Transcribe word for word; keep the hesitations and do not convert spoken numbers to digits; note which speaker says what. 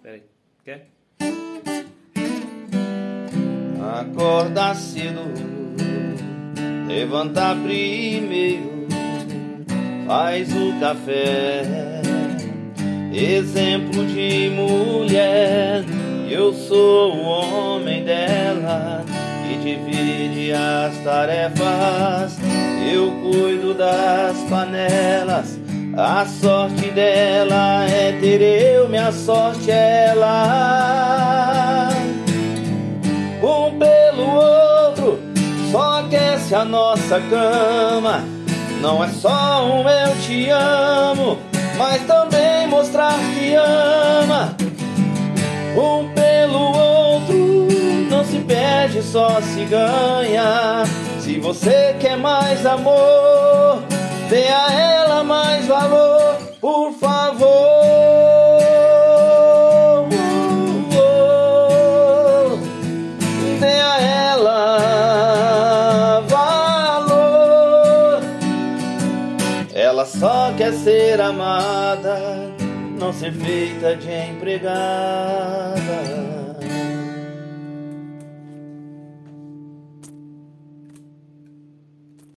Speaker 1: Peraí. Quer?
Speaker 2: Acorda cedo, levanta primeiro, faz o café. Exemplo de mulher, eu sou o homem dela, que divide as tarefas. Eu cuido das panelas. A sorte dela é ter eu, minha sorte é ela. Um pelo outro só aquece a nossa cama. Não é só um eu te amo, mas também mostrar que ama. Um pelo outro não se perde, só se ganha. Se você quer mais amor, dê a ela mais valor, por favor. Dê a ela valor. Ela só quer ser amada, não ser feita de empregada.